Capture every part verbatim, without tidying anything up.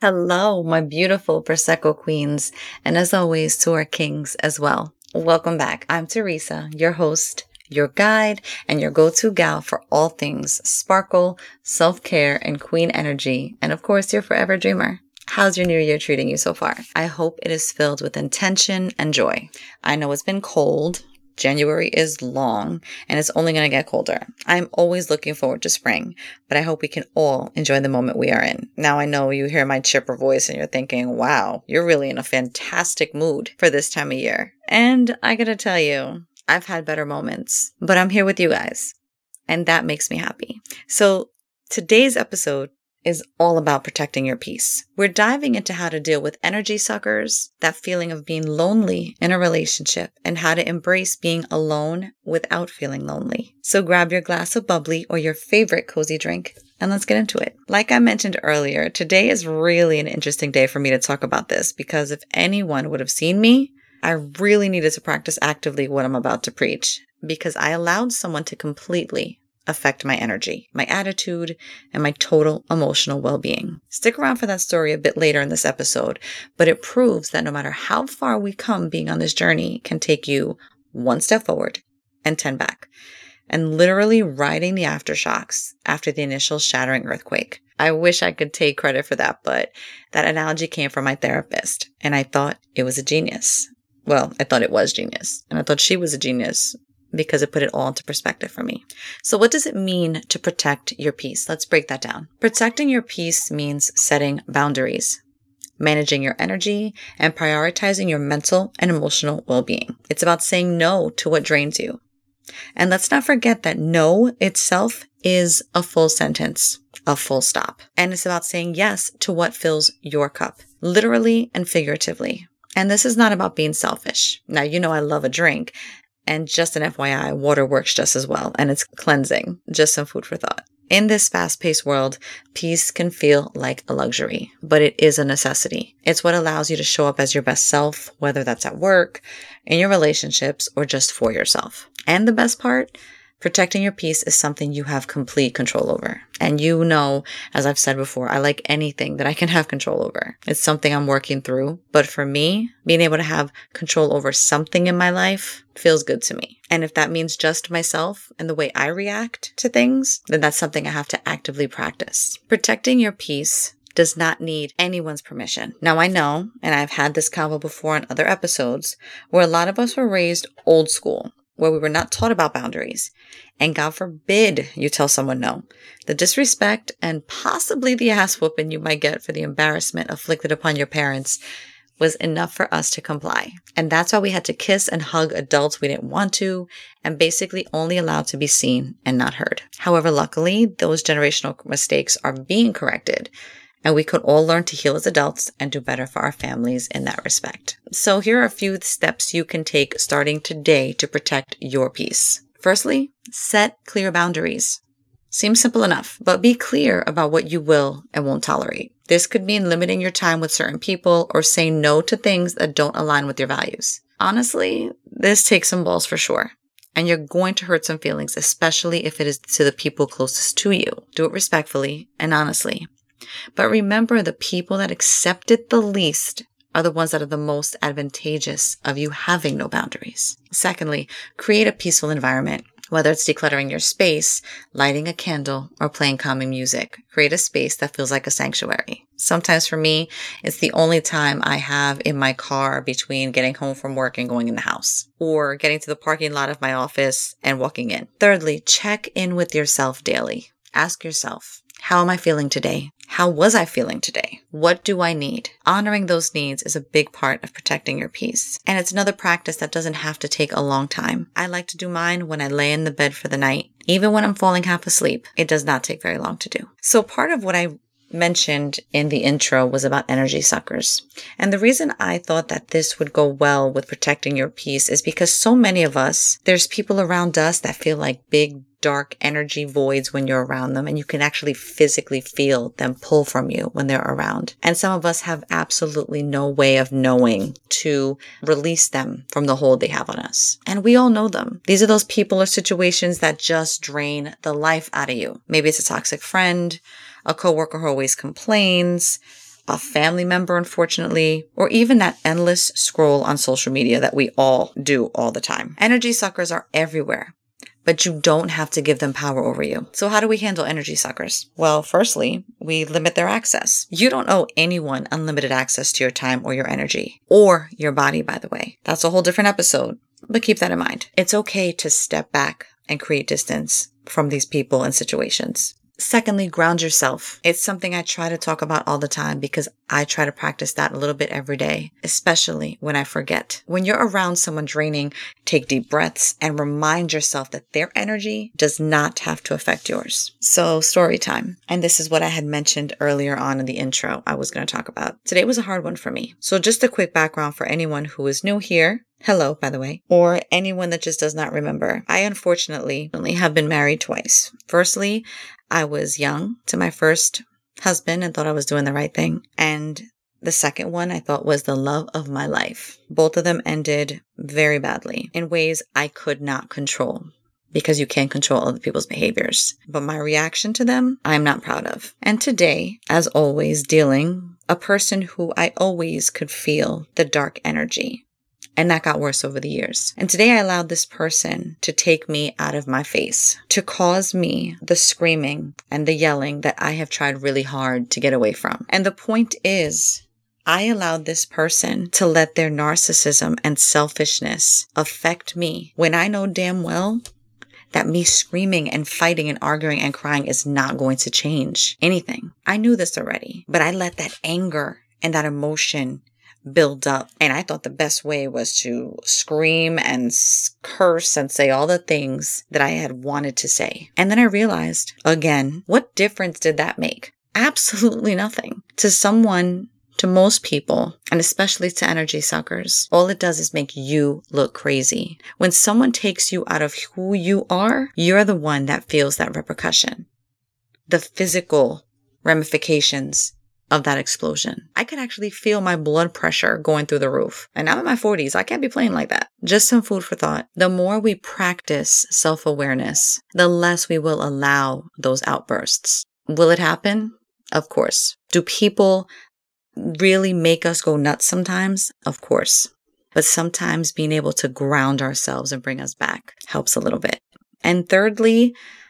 Hello, my beautiful Prosecco queens, and as always, to our kings as well. Welcome back. I'm Teresa, your host, your guide, and your go-to gal for all things sparkle, self-care, and queen energy, and of course, your forever dreamer. How's your new year treating you so far? I hope it is filled with intention and joy. I know it's been cold. January is long, and it's only going to get colder. I'm always looking forward to spring, but I hope we can all enjoy the moment we are in. Now, I know you hear my chipper voice and you're thinking, wow, you're really in a fantastic mood for this time of year. And I gotta tell you, I've had better moments, but I'm here with you guys, and that makes me happy. So today's episode is all about protecting your peace. We're diving into how to deal with energy suckers, that feeling of being lonely in a relationship, and how to embrace being alone without feeling lonely. So grab your glass of bubbly or your favorite cozy drink, and let's get into it. Like I mentioned earlier, today is really an interesting day for me to talk about this, because if anyone would have seen me, I really needed to practice actively what I'm about to preach, because I allowed someone to completely affect my energy, my attitude, and my total emotional well-being. Stick around for that story a bit later in this episode, but it proves that no matter how far we come, being on this journey can take you one step forward and ten back, and literally riding the aftershocks after the initial shattering earthquake. I wish I could take credit for that, but that analogy came from my therapist, and I thought it was a genius. Well, I thought it was genius, and I thought she was a genius, because it put it all into perspective for me. So what does it mean to protect your peace? Let's break that down. Protecting your peace means setting boundaries, managing your energy, and prioritizing your mental and emotional well-being. It's about saying no to what drains you. And let's not forget that no itself is a full sentence, a full stop. And it's about saying yes to what fills your cup, literally and figuratively. And this is not about being selfish. Now, you know I love a drink. And just an F Y I, water works just as well, and it's cleansing. Just some food for thought. In this fast-paced world, peace can feel like a luxury, but it is a necessity. It's what allows you to show up as your best self, whether that's at work, in your relationships, or just for yourself. And the best part, protecting your peace is something you have complete control over. And you know, as I've said before, I like anything that I can have control over. It's something I'm working through. But for me, being able to have control over something in my life feels good to me. And if that means just myself and the way I react to things, then that's something I have to actively practice. Protecting your peace does not need anyone's permission. Now, I know, and I've had this convo before in other episodes, where a lot of us were raised old school, where we were not taught about boundaries. And God forbid you tell someone no. The disrespect and possibly the ass whooping you might get for the embarrassment afflicted upon your parents was enough for us to comply. And that's why we had to kiss and hug adults we didn't want to, and basically only allowed to be seen and not heard. However, luckily, those generational mistakes are being corrected, and we could all learn to heal as adults and do better for our families in that respect. So here are a few steps you can take starting today to protect your peace. Firstly, set clear boundaries. Seems simple enough, but be clear about what you will and won't tolerate. This could mean limiting your time with certain people or saying no to things that don't align with your values. Honestly, this takes some balls for sure. And you're going to hurt some feelings, especially if it is to the people closest to you. Do it respectfully and honestly. But remember, the people that accept it the least are the ones that are the most advantageous of you having no boundaries. Secondly, create a peaceful environment. Whether it's decluttering your space, lighting a candle, or playing calming music, create a space that feels like a sanctuary. Sometimes for me, it's the only time I have in my car between getting home from work and going in the house, or getting to the parking lot of my office and walking in. Thirdly, check in with yourself daily. Ask yourself, how am I feeling today? How was I feeling today? What do I need? Honoring those needs is a big part of protecting your peace. And it's another practice that doesn't have to take a long time. I like to do mine when I lay in the bed for the night. Even when I'm falling half asleep, it does not take very long to do. So part of what I mentioned in the intro was about energy suckers. And the reason I thought that this would go well with protecting your peace is because so many of us, there's people around us that feel like big, dark energy voids when you're around them, and you can actually physically feel them pull from you when they're around. And some of us have absolutely no way of knowing to release them from the hold they have on us. And we all know them. These are those people or situations that just drain the life out of you. Maybe it's a toxic friend, a coworker who always complains, a family member, unfortunately, or even that endless scroll on social media that we all do all the time. Energy suckers are everywhere, but you don't have to give them power over you. So how do we handle energy suckers? Well, firstly, we limit their access. You don't owe anyone unlimited access to your time or your energy, or your body, by the way. That's a whole different episode, but keep that in mind. It's okay to step back and create distance from these people and situations. Secondly, ground yourself. It's something I try to talk about all the time because I try to practice that a little bit every day, especially when I forget. When you're around someone draining, take deep breaths and remind yourself that their energy does not have to affect yours. So, story time. And this is what I had mentioned earlier on in the intro I was going to talk about. Today was a hard one for me. So just a quick background for anyone who is new here. Hello, by the way, or anyone that just does not remember. I unfortunately have been married twice. Firstly, I was young to my first husband and thought I was doing the right thing. And the second one I thought was the love of my life. Both of them ended very badly in ways I could not control because you can't control other people's behaviors. But my reaction to them, I'm not proud of. And today, as always, dealing a person who I always could feel the dark energy. And that got worse over the years. And today I allowed this person to take me out of my face, to cause me the screaming and the yelling that I have tried really hard to get away from. And the point is, I allowed this person to let their narcissism and selfishness affect me when I know damn well that me screaming and fighting and arguing and crying is not going to change anything. I knew this already, but I let that anger and that emotion build up. And I thought the best way was to scream and curse and say all the things that I had wanted to say. And then I realized, again, what difference did that make? Absolutely nothing. To someone, to most people, and especially to energy suckers, all it does is make you look crazy. When someone takes you out of who you are, you're the one that feels that repercussion. The physical ramifications of that explosion. I could actually feel my blood pressure going through the roof. And I'm in my forties. I can't be playing like that. Just some food for thought. The more we practice self-awareness, the less we will allow those outbursts. Will it happen? Of course. Do people really make us go nuts sometimes? Of course. But sometimes being able to ground ourselves and bring us back helps a little bit. And thirdly,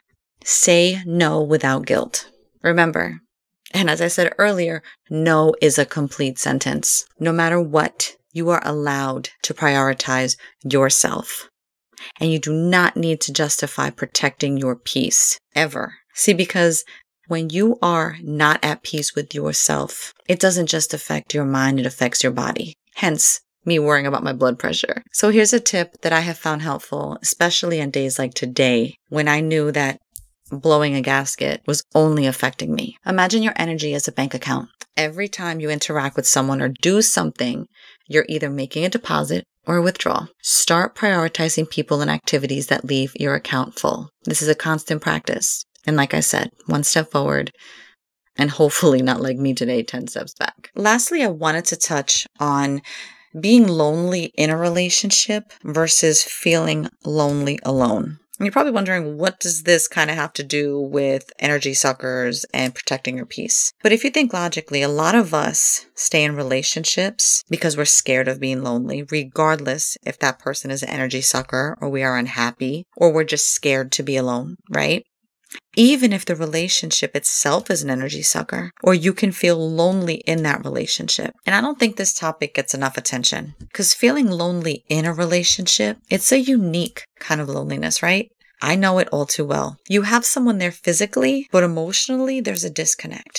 say no without guilt. Remember, and as I said earlier, no is a complete sentence. No matter what, you are allowed to prioritize yourself. And you do not need to justify protecting your peace, ever. See, because when you are not at peace with yourself, it doesn't just affect your mind, it affects your body. Hence, me worrying about my blood pressure. So here's a tip that I have found helpful, especially on days like today, when I knew that blowing a gasket was only affecting me. Imagine your energy as a bank account. Every time you interact with someone or do something, you're either making a deposit or a withdrawal. Start prioritizing people and activities that leave your account full. This is a constant practice. And like I said, one step forward and hopefully not like me today, ten steps back. Lastly, I wanted to touch on being lonely in a relationship versus feeling lonely alone. And you're probably wondering, what does this kind of have to do with energy suckers and protecting your peace? But if you think logically, a lot of us stay in relationships because we're scared of being lonely, regardless if that person is an energy sucker or we are unhappy or we're just scared to be alone, right? Even if the relationship itself is an energy sucker, or you can feel lonely in that relationship. And I don't think this topic gets enough attention because feeling lonely in a relationship, it's a unique kind of loneliness, right? I know it all too well. You have someone there physically, but emotionally, there's a disconnect.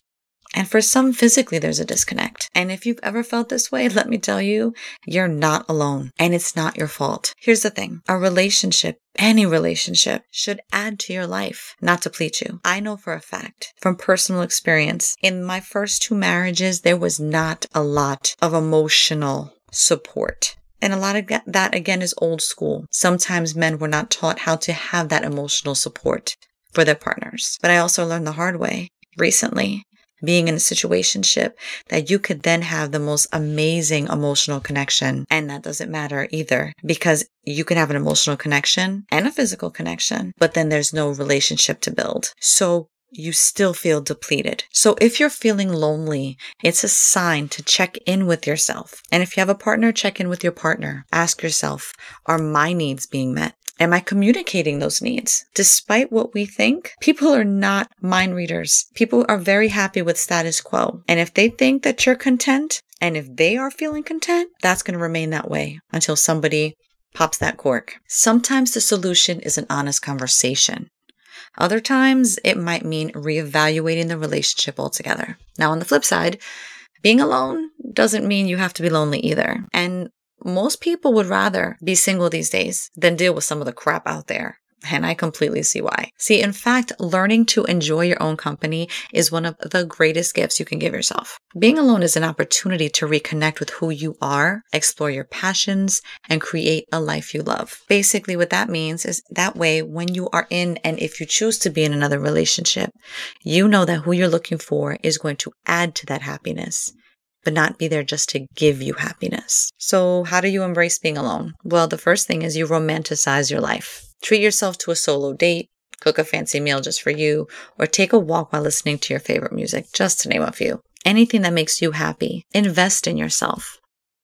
And for some, physically, there's a disconnect. And if you've ever felt this way, let me tell you, you're not alone. And it's not your fault. Here's the thing. A relationship, any relationship, should add to your life, not deplete you. I know for a fact, from personal experience, in my first two marriages, there was not a lot of emotional support. And a lot of that, again, is old school. Sometimes men were not taught how to have that emotional support for their partners. But I also learned the hard way recently, being in a situationship, that you could then have the most amazing emotional connection. And that doesn't matter either, because you can have an emotional connection and a physical connection, but then there's no relationship to build. So you still feel depleted. So if you're feeling lonely, it's a sign to check in with yourself. And if you have a partner, check in with your partner. Ask yourself, are my needs being met? Am I communicating those needs? Despite what we think, people are not mind readers. People are very happy with status quo. And if they think that you're content, and if they are feeling content, that's going to remain that way until somebody pops that cork. Sometimes the solution is an honest conversation. Other times, it might mean reevaluating the relationship altogether. Now, on the flip side, being alone doesn't mean you have to be lonely either. And most people would rather be single these days than deal with some of the crap out there. And I completely see why. See, in fact, learning to enjoy your own company is one of the greatest gifts you can give yourself. Being alone is an opportunity to reconnect with who you are, explore your passions, and create a life you love. Basically, what that means is that way, when you are in, and if you choose to be in another relationship, you know that who you're looking for is going to add to that happiness, but not be there just to give you happiness. So how do you embrace being alone? Well, the first thing is you romanticize your life. Treat yourself to a solo date, cook a fancy meal just for you, or take a walk while listening to your favorite music, just to name a few. Anything that makes you happy. Invest in yourself.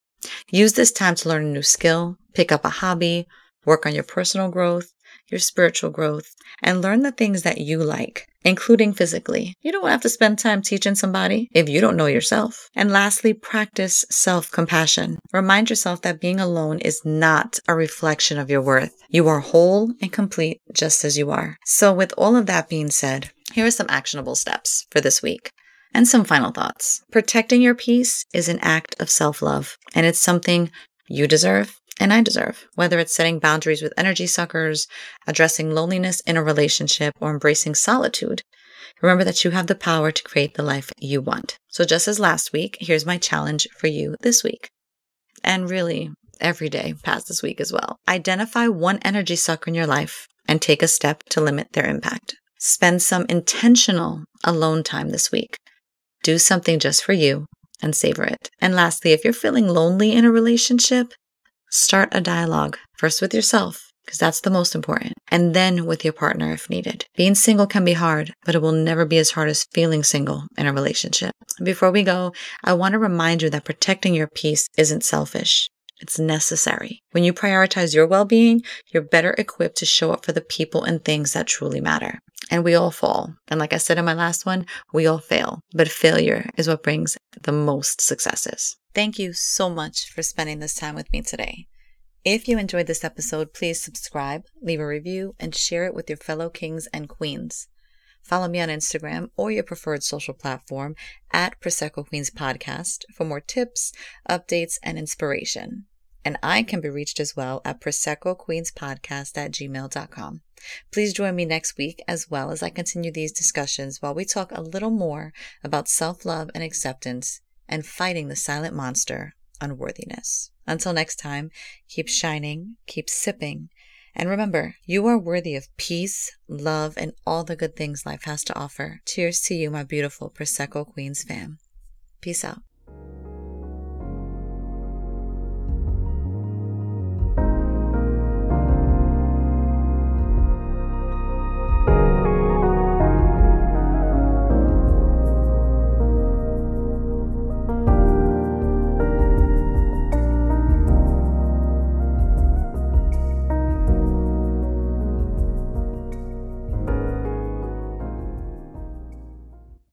Use this time to learn a new skill, pick up a hobby, work on your personal growth, your spiritual growth, and learn the things that you like, including physically. You don't have to spend time teaching somebody if you don't know yourself. And lastly, practice self-compassion. Remind yourself that being alone is not a reflection of your worth. You are whole and complete just as you are. So with all of that being said, here are some actionable steps for this week. And some final thoughts. Protecting your peace is an act of self-love, and it's something you deserve and I deserve. Whether it's setting boundaries with energy suckers, addressing loneliness in a relationship, or embracing solitude, remember that you have the power to create the life you want. So just as last week, here's my challenge for you this week. And really, every day past this week as well. Identify one energy sucker in your life and take a step to limit their impact. Spend some intentional alone time this week. Do something just for you and savor it. And lastly, if you're feeling lonely in a relationship, start a dialogue, first with yourself, because that's the most important, and then with your partner if needed. Being single can be hard, but it will never be as hard as feeling single in a relationship. Before we go, I want to remind you that protecting your peace isn't selfish. It's necessary. When you prioritize your well-being, you're better equipped to show up for the people and things that truly matter. And we all fall. And like I said in my last one, we all fail. But failure is what brings the most successes. Thank you so much for spending this time with me today. If you enjoyed this episode, please subscribe, leave a review, and share it with your fellow kings and queens. Follow me on Instagram or your preferred social platform at Prosecco Queens Podcast for more tips, updates, and inspiration. And I can be reached as well at prosecco queens podcast at gmail dot com. Please join me next week as well as I continue these discussions while we talk a little more about self-love and acceptance and fighting the silent monster, unworthiness. Until next time, keep shining, keep sipping, and remember, you are worthy of peace, love, and all the good things life has to offer. Cheers to you, my beautiful Prosecco Queens fam. Peace out.